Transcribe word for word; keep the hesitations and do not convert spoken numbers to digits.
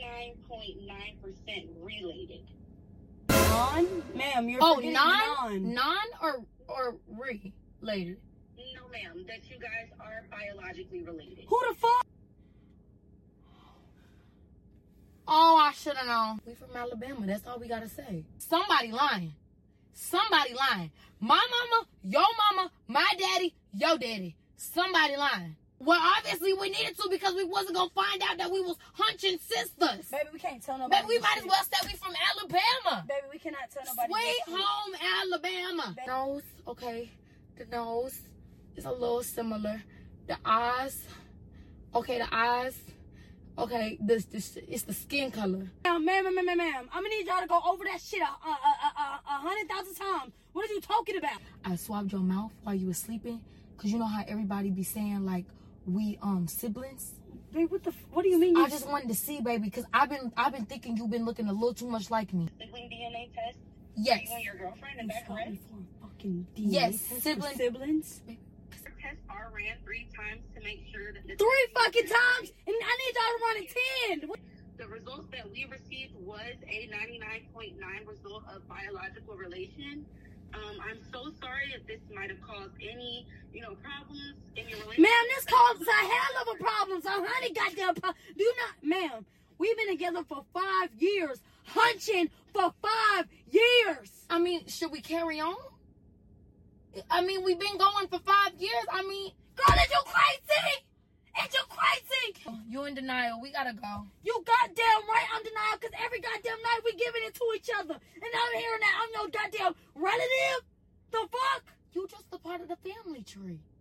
ninety-nine point nine percent related. Non? Ma'am, you're Oh, forgetting non? non. Non or, or related? No, ma'am. That you guys are biologically related. Who the fuck? Oh, I should have known. We from Alabama. That's all we got to say. Somebody lying. Somebody lying. My mama, your mama, my daddy, your daddy. Somebody lying. Well, obviously we needed to because we wasn't going to find out that we was hunching sisters. Baby, we can't tell nobody. Baby, we might as well say we from Alabama. Baby, we cannot tell nobody. Sweet home Alabama. Baby. The nose, okay. The nose is a little similar. The eyes, okay, the eyes. Okay, this this it's the skin color. Ma'am, ma'am, ma'am, ma'am, ma'am. I'm gonna need y'all to go over that shit a, a, a, a, a hundred thousand times. What are you talking about? I swabbed your mouth while you were sleeping, cause you know how everybody be saying like we um siblings. Babe, what the? F what do you mean? You I just wanted to see, baby, cause I've been I've been thinking you've been looking a little too much like me. Sibling D N A test? Yes. You and your girlfriend, is that correct? For a fucking D N A Yes, test sibling- for siblings. Tests are ran three times to make sure that the Three fucking times, and I need y'all to run it ten. What? The results that we received was a ninety-nine point nine result of biological relation. Um, I'm so sorry if this might have caused any, you know, problems in your relationship. Ma'am, this causes a hell of a problem. So, honey, goddamn, pro- do not, ma'am. We've been together for five years, hunching for five years. I mean, should we carry on? I mean, we've been going for five years. I mean, Girl, is you crazy? Is you crazy? you in denial. We gotta go. You goddamn right I'm denial because every goddamn night we giving it to each other. And I'm hearing that I'm no goddamn relative. The fuck? You just a part of the family tree.